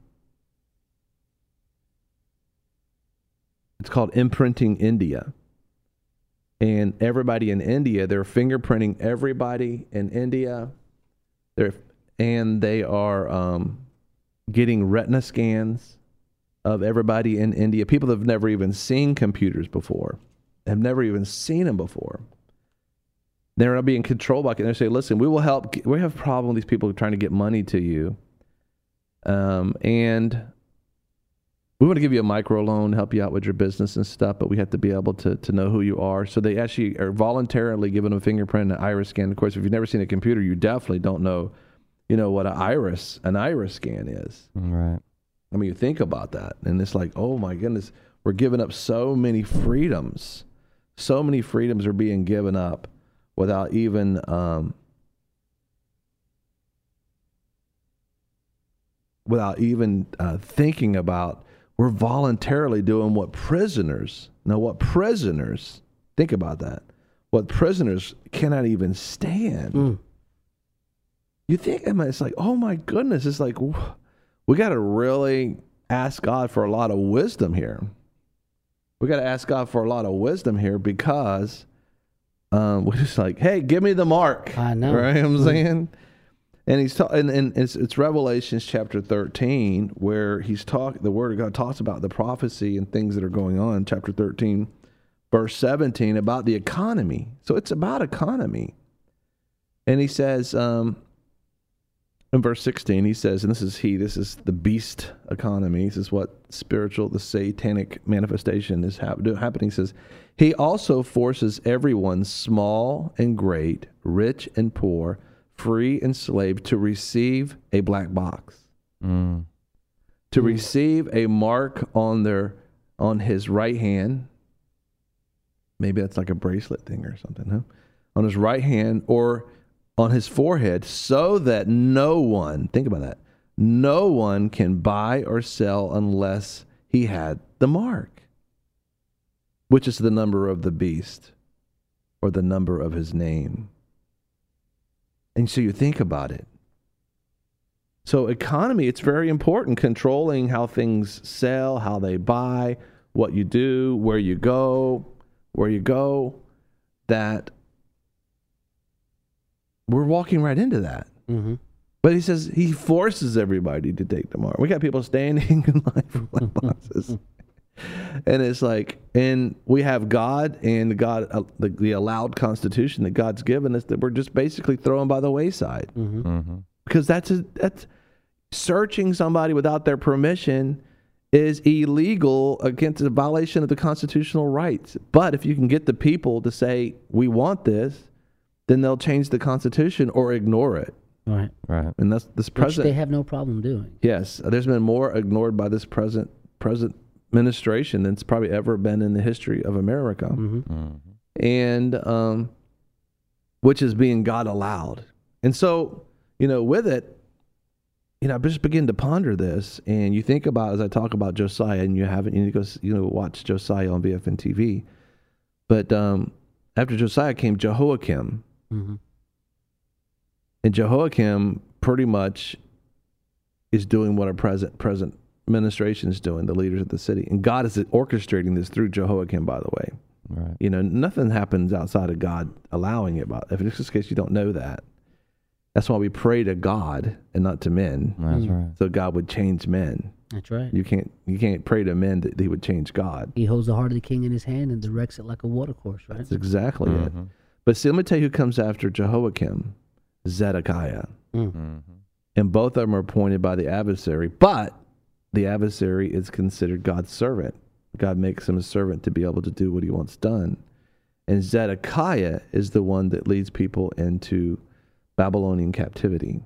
it's called Imprinting India. And everybody in India, they're fingerprinting everybody in India. They're and they are um, getting retina scans of everybody in India. People that have never even seen computers before, have never even seen them before. They're not being controlled by it. They say, listen, we will help. We have a problem with these people trying to get money to you. Um, and we want to give you a micro loan, help you out with your business and stuff, but we have to be able to, to know who you are. So they actually are voluntarily giving them a fingerprint and an iris scan. Of course, if you've never seen a computer, you definitely don't know, you know, what an iris, an iris scan is. Right. I mean, you think about that, and it's like, oh my goodness, we're giving up so many freedoms. So many freedoms are being given up without even um, without even uh, thinking about. We're voluntarily doing what prisoners, now what prisoners, think about that, what prisoners cannot even stand. Mm. You think, I mean, it's like, oh my goodness, it's like, we got to really ask God for a lot of wisdom here. We got to ask God for a lot of wisdom here because um, we're just like, hey, give me the mark. I know. Right? You know what I'm Mm. saying? And he's ta- and, and it's, it's Revelations chapter thirteen where he's talk. The Word of God talks about the prophecy and things that are going on. Chapter thirteen, verse seventeen, about the economy. So it's about economy. And he says, um, in verse sixteen, he says, and this is he, this is the beast economy. This is what spiritual, the satanic manifestation is hap- happening. He says, he also forces everyone, small and great, rich and poor, free and slave, to receive a black box, Mm. to receive a mark on their, on his right hand. Maybe that's like a bracelet thing or something, huh? On his right hand or on his forehead, so that no one, think about that, no one can buy or sell unless he had the mark, which is the number of the beast or the number of his name. And so you think about it. So economy, it's very important, controlling how things sell, how they buy, what you do, where you go, where you go, that we're walking right into that. Mm-hmm. But he says he forces everybody to take the mark. We got people standing in line for black boxes. And it's like, and we have God and God, uh, the, the allowed constitution that God's given us that we're just basically throwing by the wayside. Mm-hmm. Mm-hmm. Because that's a, that's searching somebody without their permission is illegal against a violation of the constitutional rights. But if you can get the people to say, we want this, then they'll change the Constitution or ignore it. Right. Right. And that's this Which president. they have no problem doing. Yes, there's been more ignored by this present present administration than's probably ever been in the history of America, Mm-hmm. Mm-hmm. and um, which is being God allowed. And so, you know, with it, you know, I just begin to ponder this, and you think about as I talk about Josiah, and you haven't, you go, you know, watch Josiah on B F N T V, but um, after Josiah came Jehoiakim. Mm-hmm. And Jehoiakim pretty much is doing what our present present administration is doing, the leaders of the city. And God is orchestrating this through Jehoiakim, by the way. Right. You know, nothing happens outside of God allowing it. But if in this case you don't know that, that's why we pray to God and not to men. That's Mm. right. So God would change men. That's right. You can't you can't pray to men that he would change God. He holds the heart of the king in his hand and directs it like a watercourse, right? That's exactly it. Mhm. But see, let me tell you who comes after Jehoiakim, Zedekiah. Mm. Mhm. And both of them are appointed by the adversary, but the adversary is considered God's servant. God makes him a servant to be able to do what he wants done. And Zedekiah is the one that leads people into Babylonian captivity.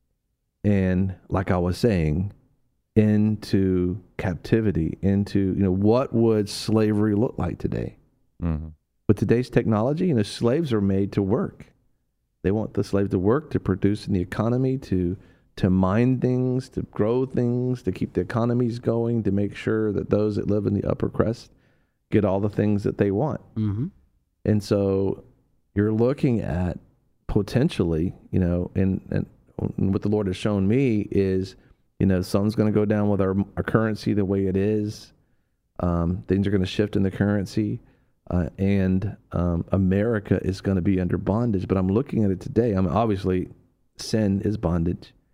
And like I was saying, into captivity, into, you know, what would slavery look like today? Mhm. With today's technology, you know, slaves are made to work. They want the slave to work, to produce in the economy, to to mine things, to grow things, to keep the economies going, to make sure that those that live in the upper crust get all the things that they want. Mm-hmm. And so you're looking at potentially, you know, and, and what the Lord has shown me is, you know, something's going to go down with our, our currency the way it is. Um, things are going to shift in the currency. Uh, and um, America is going to be under bondage. But I'm looking at it today. I mean, obviously, sin is bondage.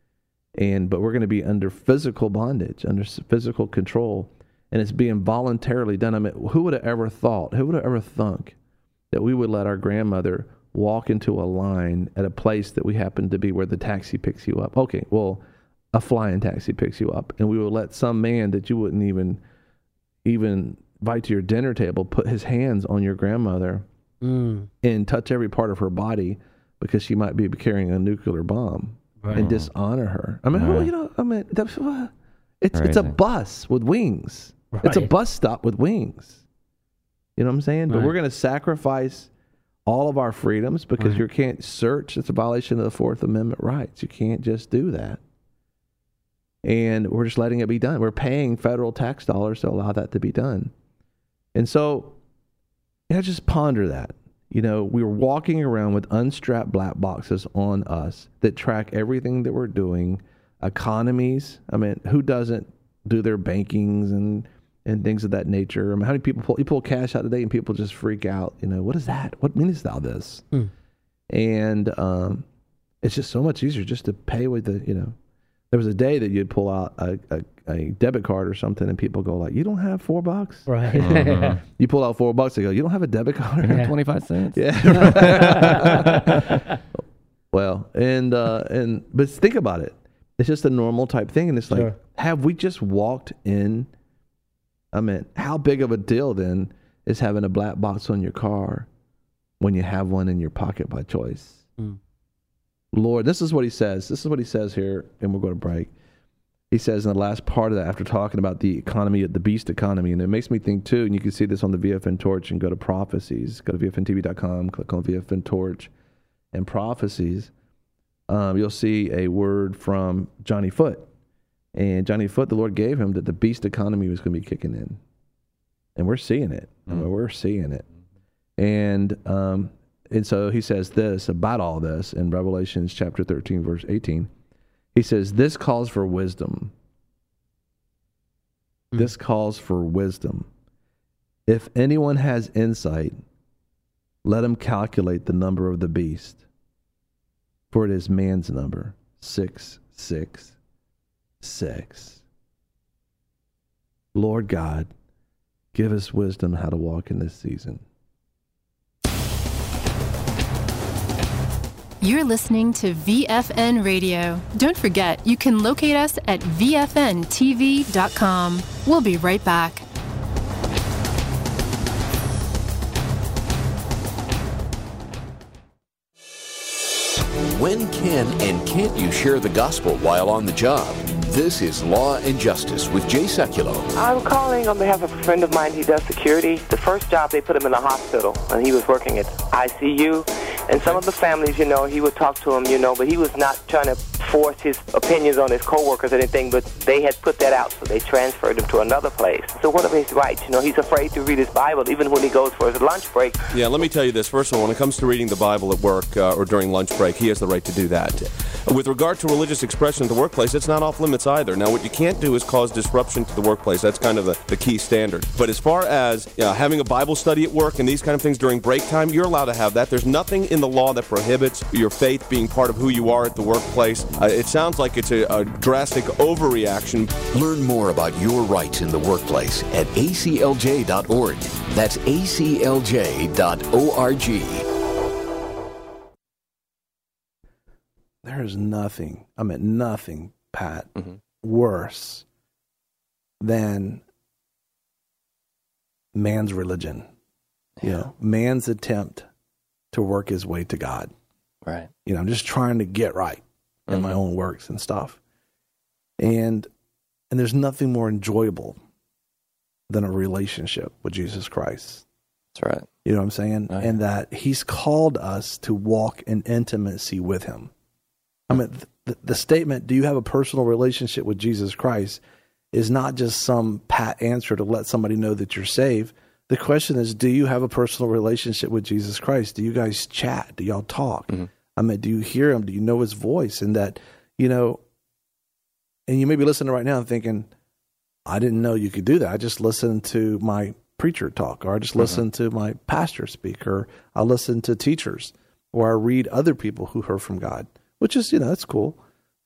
And but we're going to be under physical bondage, under s- physical control, and it's being voluntarily done. I mean, who would have ever thought? Who would have ever thunk that we would let our grandmother walk into a line at a place that we happen to be where the taxi picks you up? Okay, well, a flying taxi picks you up, and we would let some man that you wouldn't even even invite to your dinner table put his hands on your grandmother mm. and touch every part of her body because she might be carrying a nuclear bomb. Right. And dishonor her. I mean, right. you know, I mean, that's, uh, it's Crazy. It's a bus with wings. Right. It's a bus stop with wings. You know what I'm saying? Right. But we're going to sacrifice all of our freedoms because right. you can't search. It's a violation of the Fourth Amendment rights. You can't just do that. And we're just letting it be done. We're paying federal tax dollars to allow that to be done. And so, yeah, just ponder that. You know, we were walking around with unstrapped black boxes on us that track everything that we're doing, economies. I mean, who doesn't do their bankings and, and things of that nature? I mean, how many people pull, you pull cash out today and people just freak out? You know, what is that? What meanest thou this? Hmm. And um, it's just so much easier just to pay with the, you know, there was a day that you'd pull out a, a, a debit card or something and people go like, you don't have four bucks? Right. Uh-huh. You pull out four bucks, they go, you don't have a debit card? Yeah. twenty-five cents. Yeah. Well, and, uh, and, but think about it. It's just a normal type thing. And it's like, sure. have we just walked in? I mean, how big of a deal then is having a black box on your car when you have one in your pocket by choice? Mm. Lord, this is what he says. This is what he says here, and we'll go to break. He says in the last part of that, after talking about the economy, the beast economy, and it makes me think too, and you can see this on the V F N Torch and go to prophecies, go to V F N T V dot com, click on V F N Torch and prophecies. Um, you'll see a word from Johnny Foote. And Johnny Foote, the Lord gave him that the beast economy was going to be kicking in. And we're seeing it. Mm. I mean, we're seeing it. And um, and so he says this about all this in Revelations chapter thirteen, verse eighteen. He says, this calls for wisdom. Mm. This calls for wisdom. If anyone has insight, let him calculate the number of the beast. For it is man's number, six, six, six. Lord God, give us wisdom how to walk in this season. You're listening to V F N Radio. Don't forget, you can locate us at V F N T V dot com. We'll be right back. When can and can't you share the gospel while on the job? This is Law and Justice with Jay Sekulow. I'm calling on behalf of a friend of mine. He does security. The first job, they put him in a hospital, and he was working at I C U. And some of the families, you know, he would talk to them, you know, but he was not trying to force his opinions on his coworkers or anything, but they had put that out, so they transferred him to another place. So what are his rights? You know, he's afraid to read his Bible, even when he goes for his lunch break. Yeah, let me tell you this. First of all, when it comes to reading the Bible at work uh, or during lunch break, he has the right to do that. With regard to religious expression at the workplace, it's not off limits either. Now, what you can't do is cause disruption to the workplace. That's kind of the, the key standard. But as far as uh, having a Bible study at work and these kind of things during break time, you're allowed to have that. There's nothing in the law that prohibits your faith being part of who you are at the workplace. Uh, it sounds like it's a, a drastic overreaction. Learn more about your rights in the workplace at A C L J dot org. That's A C L J dot org. There is nothing, I mean nothing, Pat, mm-hmm. worse than man's religion. Yeah. You know, man's attempt to work his way to God. Right. You know, I'm just trying to get right in mm-hmm. my own works and stuff. And and there's nothing more enjoyable than a relationship with Jesus Christ. That's right. You know what I'm saying? Oh, yeah. And that he's called us to walk in intimacy with him. I mean, the, the statement, do you have a personal relationship with Jesus Christ, is not just some pat answer to let somebody know that you're saved. The question is, do you have a personal relationship with Jesus Christ? Do you guys chat? Do y'all talk? Mm-hmm. I mean, do you hear him? Do you know his voice? And that, you know, and you may be listening right now and thinking, I didn't know you could do that. I just listened to my preacher talk, or I just mm-hmm. listened to my pastor speak, or I listen to teachers, or I read other people who heard from God, which is, you know, that's cool.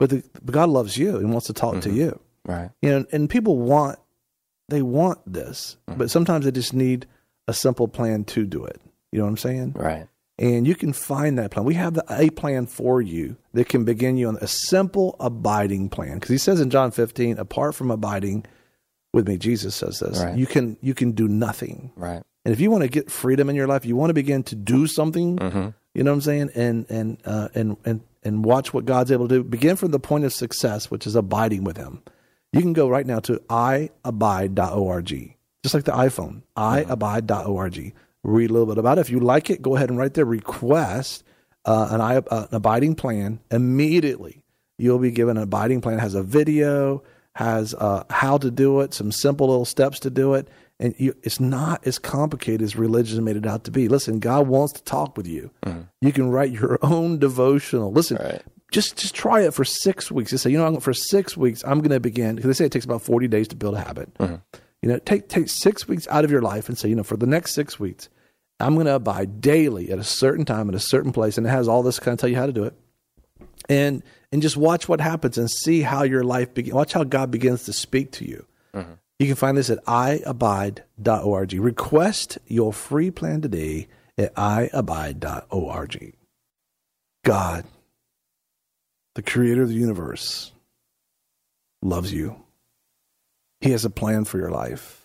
But, the, but God loves you and wants to talk Mm-hmm. to you. Right. You know, and people want, they want this, Mm-hmm. but sometimes they just need a simple plan to do it. You know what I'm saying? Right. And you can find that plan. We have the, a plan for you that can begin you on a simple abiding plan. Because he says in John fifteen, apart from abiding with me, Jesus says this, Right. you can you can do nothing. Right. And if you want to get freedom in your life, you want to begin to do something, Mm-hmm. you know what I'm saying? And and uh, and and and watch what God's able to do. Begin from the point of success, which is abiding with him. You can go right now to i abide dot org, just like the iPhone, i abide dot org. Read a little bit about it. If you like it, go ahead and right there request uh, an, uh, an abiding plan. Immediately, you'll be given an abiding plan. It has a video, has uh, how to do it, some simple little steps to do it. And you, it's not as complicated as religion made it out to be. Listen, God wants to talk with you. Mm-hmm. You can write your own devotional. Listen, Right. just just try it for six weeks. Just say, you know, for six weeks, I'm going to begin, because they say it takes about forty days to build a habit. Mm-hmm. You know, take take six weeks out of your life and say, you know, for the next six weeks, I'm going to abide daily at a certain time at a certain place, and it has all this kind of tell you how to do it, and and just watch what happens and see how your life begins. Watch how God begins to speak to you. Mm-hmm. You can find this at i abide dot org. Request your free plan today at i abide dot org. God, the creator of the universe, loves you. He has a plan for your life.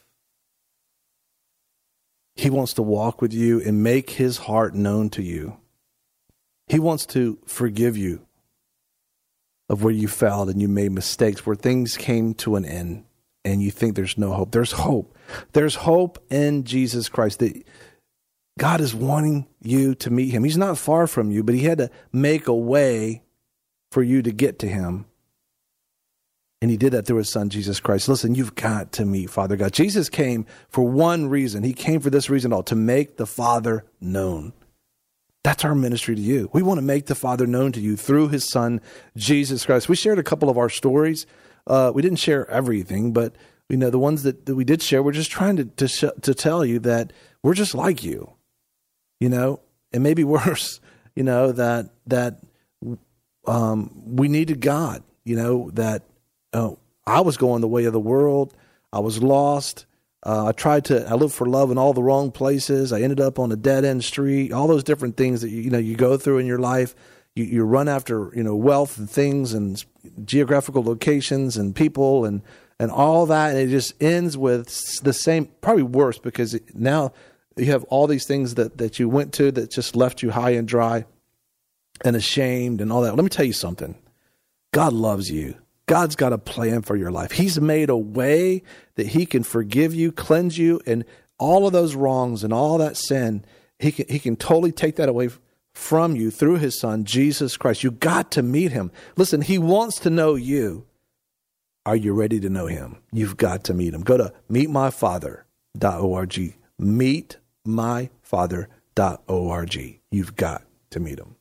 He wants to walk with you and make his heart known to you. He wants to forgive you of where you failed and you made mistakes, where things came to an end and you think there's no hope. There's hope. There's hope in Jesus Christ. That God is wanting you to meet him. He's not far from you, but he had to make a way for you to get to him. And he did that through his son, Jesus Christ. Listen, you've got to meet Father God. Jesus came for one reason. He came for this reason all, to make the Father known. That's our ministry to you. We want to make the Father known to you through his son, Jesus Christ. We shared a couple of our stories. Uh, we didn't share everything, but you know, the ones that, that we did share, we're just trying to to, sh- to tell you that we're just like you, you know, and maybe worse, you know, that that um, we needed God, you know, that uh, I was going the way of the world. I was lost. Uh, I tried to, I lived for love in all the wrong places. I ended up on a dead end street, all those different things that, you, you know, you go through in your life. You, you run after, you know, wealth and things and geographical locations and people and, and all that. And it just ends with the same, probably worse, because it, now you have all these things that, that you went to that just left you high and dry and ashamed and all that. Let me tell you something. God loves you. God's got a plan for your life. He's made a way that he can forgive you, cleanse you, and all of those wrongs and all that sin, he can, he can totally take that away from you through his son, Jesus Christ. You got to meet him. Listen, he wants to know you. Are you ready to know him? You've got to meet him. Go to meet my father dot org. meet my father dot org. You've got to meet him.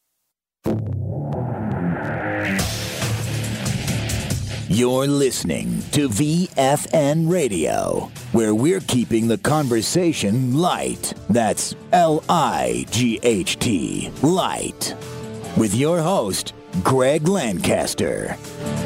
You're listening to V F N Radio, where we're keeping the conversation light. That's L I G H T, light. With your host, Greg Lancaster.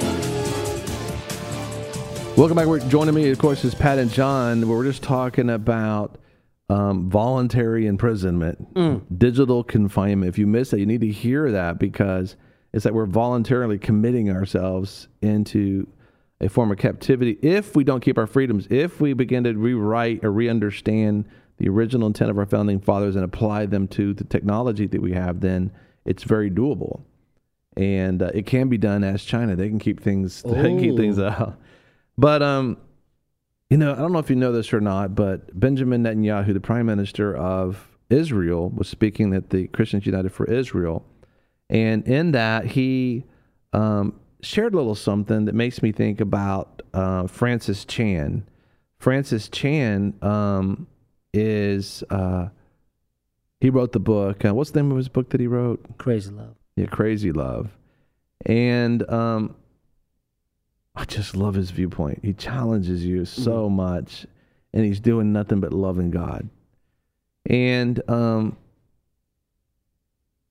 Welcome back. We're joining me, of course, is Pat and John. We're just talking about um, voluntary imprisonment, mm. digital confinement. If you missed that, you need to hear that, because it's that we're voluntarily committing ourselves into a form of captivity if we don't keep our freedoms, if we begin to rewrite or re-understand the original intent of our founding fathers and apply them to the technology that we have, then it's very doable. And uh, it can be done as China. They can keep things, they can keep things out. But, um, you know, I don't know if you know this or not, but Benjamin Netanyahu, the prime minister of Israel, was speaking at the Christians United for Israel. And in that, he um, shared a little something that makes me think about uh, Francis Chan. Francis Chan um, is, uh, he wrote the book. Uh, what's the name of his book that he wrote? Crazy Love. Yeah, Crazy Love. And um, I just love his viewpoint. He challenges you so mm-hmm. much, and he's doing nothing but loving God. And um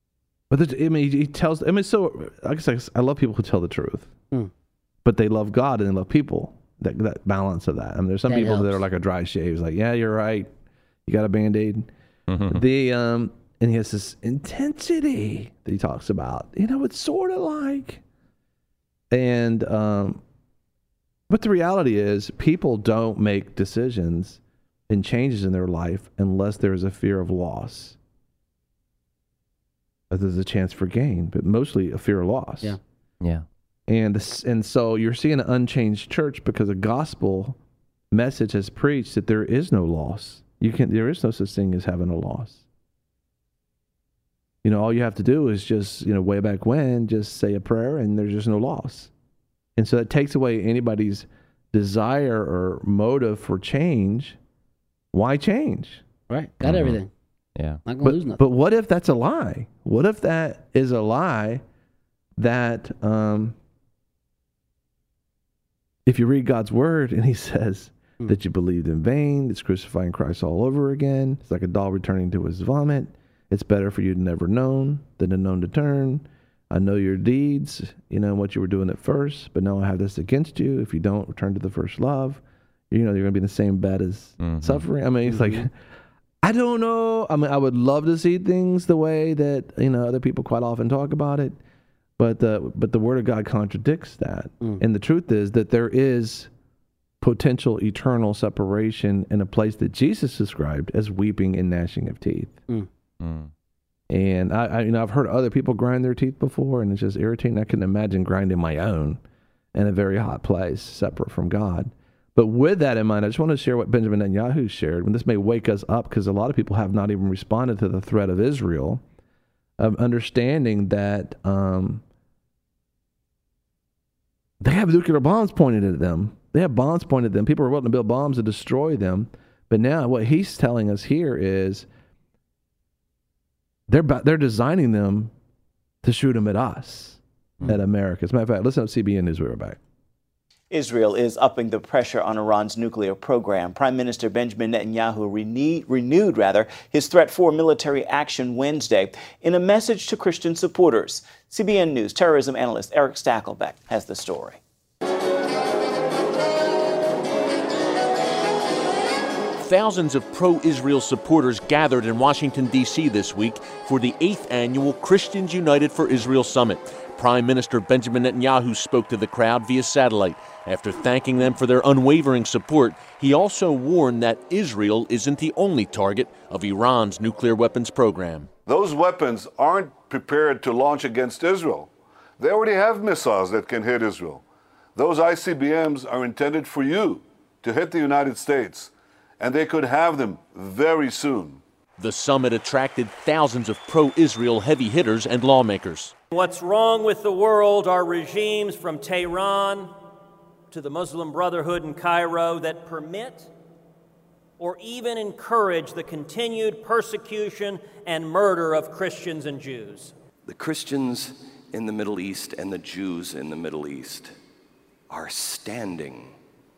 But the, I mean, he tells. I mean, so I guess I love people who tell the truth, Mm. but they love God and they love people. That that balance of that. I mean, there's some That people that helps. are like a dry shave. It's like, yeah, you're right. You got a Band-Aid. Mhm. The um, and he has this intensity that he talks about. You know, it's sort of like, and um, but the reality is, people don't make decisions and changes in their life unless there is a fear of loss. There's a chance for gain, but mostly a fear of loss. Yeah. Yeah. And this, and so you're seeing an unchanged church because the gospel message has preached that there is no loss. You can there is no such thing as having a loss. You know, all you have to do is just, you know, way back when, just say a prayer and there's just no loss. And so that takes away anybody's desire or motive for change. Why change? Right. Got Mhm. everything. Yeah. Not gonna lose But, nothing. but what if that's a lie? What if that is a lie that um, if you read God's word and he says Hmm. that you believed in vain, it's crucifying Christ all over again. It's like a dog returning to his vomit. It's better for you to never known than to known to turn. I know your deeds, you know, what you were doing at first, but now I have this against you. If you don't return to the first love, you know, you're going to be in the same bed as Mhm. suffering. I mean, it's like, I don't know. I mean, I would love to see things the way that, you know, other people quite often talk about it. But the, but the word of God contradicts that. Mm. And the truth is that there is potential eternal separation in a place that Jesus described as weeping and gnashing of teeth. Mm. Mm. And I, I, you know, I've heard other people grind their teeth before, and it's just irritating. I couldn't imagine grinding my own in a very hot place, separate from God. But with that in mind, I just want to share what Benjamin Netanyahu shared. And this may wake us up because a lot of people have not even responded to the threat of Israel, of understanding that um, they have nuclear bombs pointed at them. They have bombs pointed at them. People are willing to build bombs to destroy them. But now what he's telling us here is they're they're designing them to shoot them at us, mm-hmm. at America. As a matter of fact, listen to C B N News. We'll be right back. Israel is upping the pressure on Iran's nuclear program. Prime Minister Benjamin Netanyahu rene- renewed rather, his threat for military action Wednesday in a message to Christian supporters. C B N News terrorism analyst Eric Stakelbeck has the story. Thousands of pro-Israel supporters gathered in Washington, D C this week for the eighth annual Christians United for Israel Summit. Prime Minister Benjamin Netanyahu spoke to the crowd via satellite. After thanking them for their unwavering support, he also warned that Israel isn't the only target of Iran's nuclear weapons program. Those weapons aren't prepared to launch against Israel. They already have missiles that can hit Israel. Those I C B Ms are intended for you to hit the United States, and they could have them very soon. The summit attracted thousands of pro-Israel heavy hitters and lawmakers. What's wrong with the world are regimes from Tehran to the Muslim Brotherhood in Cairo that permit or even encourage the continued persecution and murder of Christians and Jews. The Christians in the Middle East and the Jews in the Middle East are standing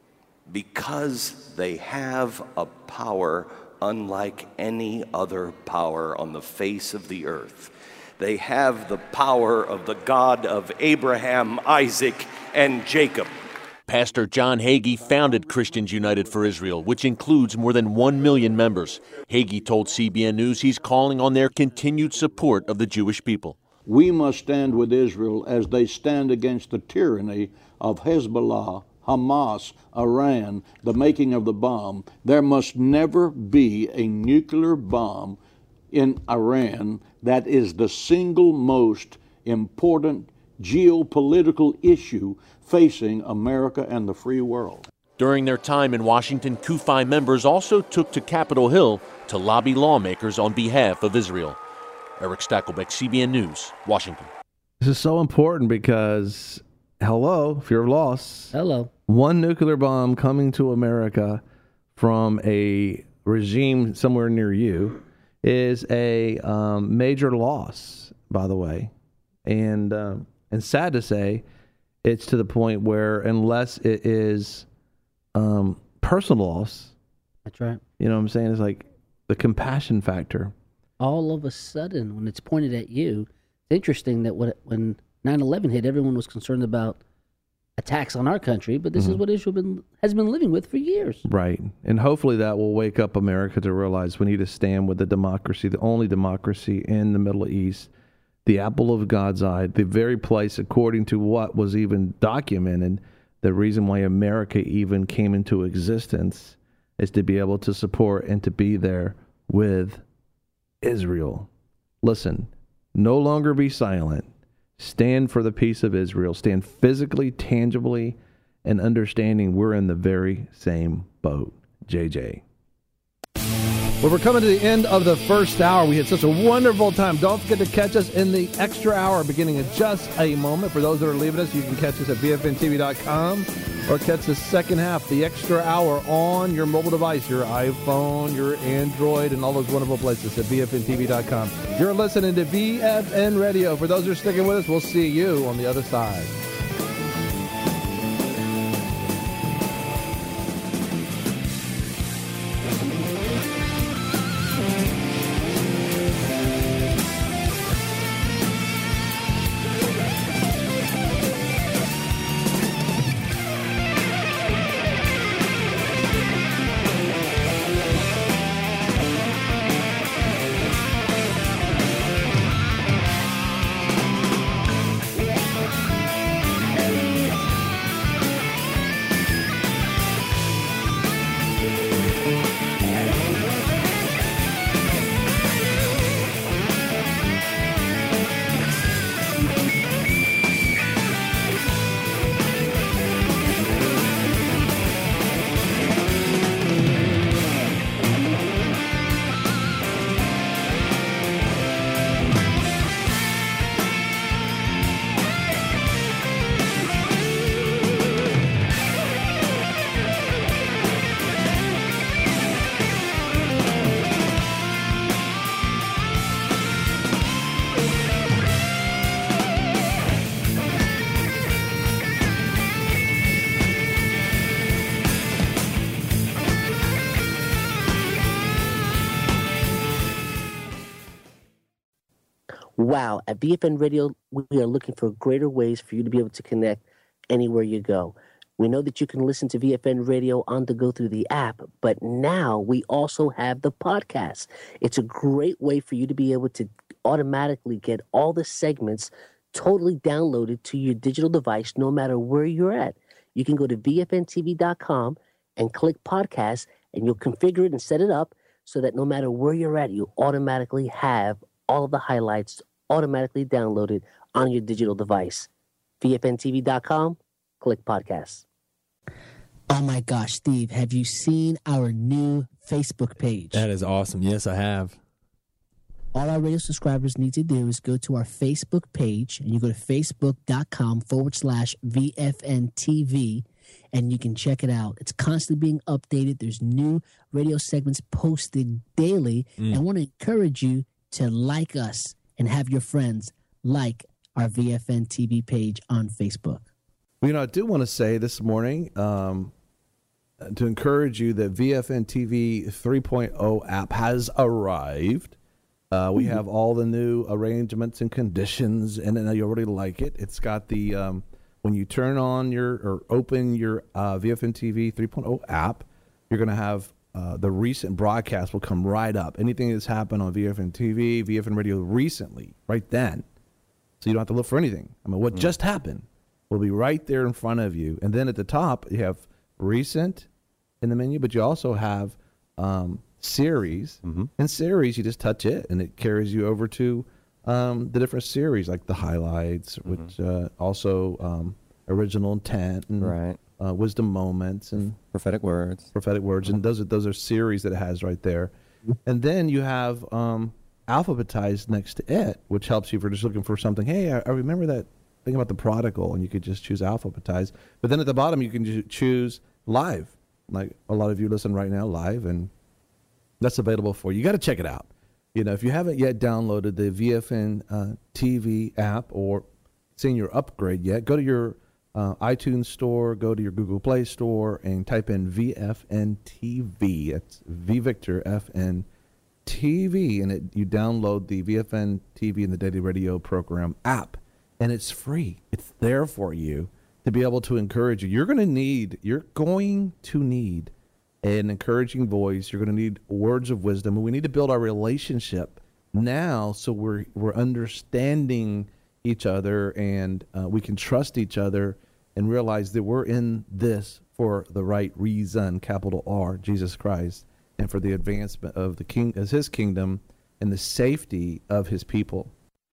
because they have a power unlike any other power on the face of the earth. They have the power of the God of Abraham, Isaac, and Jacob. Pastor John Hagee founded Christians United for Israel, which includes more than one million members. Hagee told C B N News he's calling on their continued support of the Jewish people. We must stand with Israel as they stand against the tyranny of Hezbollah, Hamas, Iran, the making of the bomb. There must never be a nuclear bomb in Iran. That is the single most important geopolitical issue facing America and the free world. During their time in Washington, CUFI members also took to Capitol Hill to lobby lawmakers on behalf of Israel. Eric Stakelbeck, C B N News, Washington. This is so important because, hello, fear of loss. Hello. One nuclear bomb coming to America from a regime somewhere near you is a um, major loss, by the way. And um, and sad to say, it's to the point where unless it is um, personal loss. That's right. You know what I'm saying? It's like the compassion factor. All of a sudden, when it's pointed at you, It's interesting that what, when nine eleven hit, everyone was concerned about attacks on our country, but this Mhm. is what Israel been, has been living with for years. Right. And hopefully that will wake up America to realize we need to stand with the democracy, the only democracy in the Middle East, the apple of God's eye, the very place, according to what was even documented, the reason why America even came into existence is to be able to support and to be there with Israel. Listen, no longer be silent. Stand for the peace of Israel. Stand physically, tangibly, and understanding we're in the very same boat. J J. Well, we're coming to the end of the first hour. We had such a wonderful time. Don't forget to catch us in the extra hour beginning in just a moment. For those that are leaving us, you can catch us at V F N T V dot com or catch the second half, the extra hour, on your mobile device, your iPhone, your Android, and all those wonderful places at V F N T V dot com. You're listening to V F N Radio. For those who are sticking with us, we'll see you on the other side. Wow, at V F N Radio, we are looking for greater ways for you to be able to connect anywhere you go. We know that you can listen to V F N Radio on the go through the app, but now we also have the podcast. It's a great way for you to be able to automatically get all the segments totally downloaded to your digital device no matter where you're at. You can go to V F N T V dot com and click podcast, and you'll configure it and set it up so that no matter where you're at, you automatically have all of the highlights automatically downloaded on your digital device. V F N T V dot com, click podcast. Oh my gosh, Steve, have you seen our new Facebook page? That is awesome. Yes, I have. All our radio subscribers need to do is go to our Facebook page, and you go to facebook.com forward slash VFNTV, and you can check it out. It's constantly being updated. There's new radio segments posted daily. Mm. And I want to encourage you to like us and have your friends like our V F N T V page on Facebook. Well, you know, I do want to say this morning um, to encourage you that V F N T V three point oh app has arrived. Uh, we have all the new arrangements and conditions, and I know you already like it. It's got the, um, when you turn on your or open your uh, V F N T V three point oh app, you're going to have uh, the recent broadcast will come right up. Anything that's happened on V F N T V, V F N Radio recently, right then. So you don't have to look for anything. I mean, what mm. just happened will be right there in front of you. And then at the top, you have recent in the menu, but you also have um, series. Mm-hmm. And series, you just touch it, and it carries you over to um, the different series, like the highlights, mm-hmm. which uh, also um, original intent and right. uh, wisdom moments and prophetic words. Prophetic words, and those are those are series that it has right there. And then you have um, alphabetized next to it, which helps you if you're just looking for something. Hey, I, I remember that thing about the prodigal, and you could just choose alphabetized. But then at the bottom, you can ju- choose live, like a lot of you listen right now live, and that's available for you. You got to check it out. You know, if you haven't yet downloaded the V F N uh, T V app or seen your upgrade yet, go to your uh, iTunes store, go to your Google Play store, and type in V F N T V. That's V Victor F N T V, and it, you download the V F N T V and the Daily Radio Program app, and it's free. It's there for you to be able to encourage you. You're going to need, you're going to need an encouraging voice. You're going to need words of wisdom, and we need to build our relationship now so we're we're understanding each other, and uh, we can trust each other and realize that we're in this for the right reason, capital R, Jesus Christ, and for the advancement of the king, as his kingdom and the safety of his people.